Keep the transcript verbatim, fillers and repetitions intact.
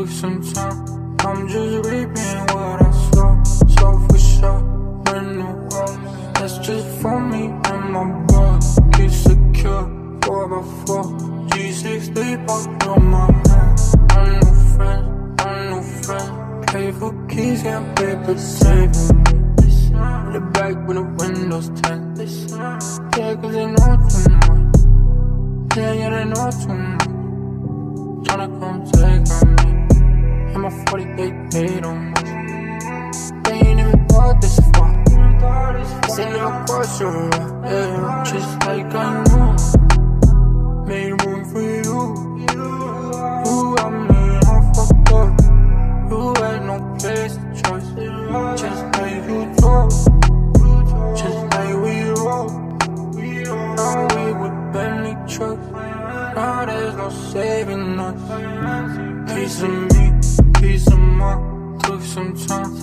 took some time. I'm just reaping what I sow. So for sure, brand new house. That's just for me and my boy. Keep secure, four by four. G sixty popped on my hand. I'm new friend, I'm new friend. Pay for keys, can't pay for saving me. In the back when the windows tint. Yeah, cause they know too much. Yeah, yeah, they know too much. Tryna come take on me. And my forty-eight paid on much. They ain't even thought this far. It's in the question, yeah. Just like I knew. Made room for you. You, I mean, I fucked up. You had no place to trust. Just like you drove. Just like we rode. Now we with Bentley trucks. Now there's no saving us. Piece of me, piece of mine. Took some time.